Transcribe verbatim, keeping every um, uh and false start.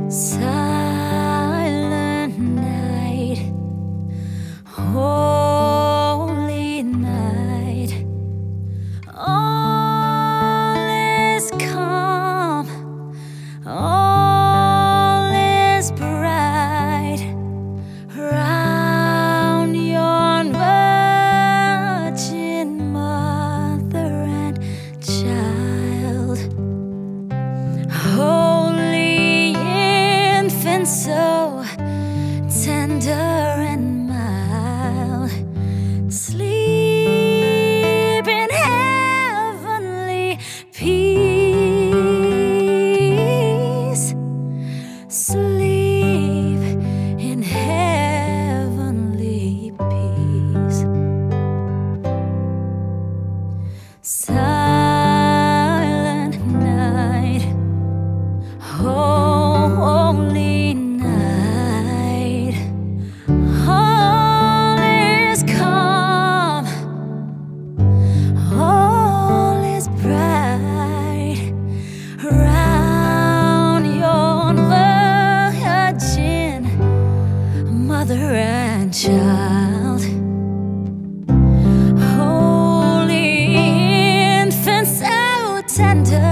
Silent night, holy night, all is calm, all is bright round yon virgin mother and child. Holy infant, so tender and mild, sleep in heavenly peace. Sleep in heavenly peace. Silent night, holy night, all is calm, all is bright round yon virgin mother and child. Holy infant, so tender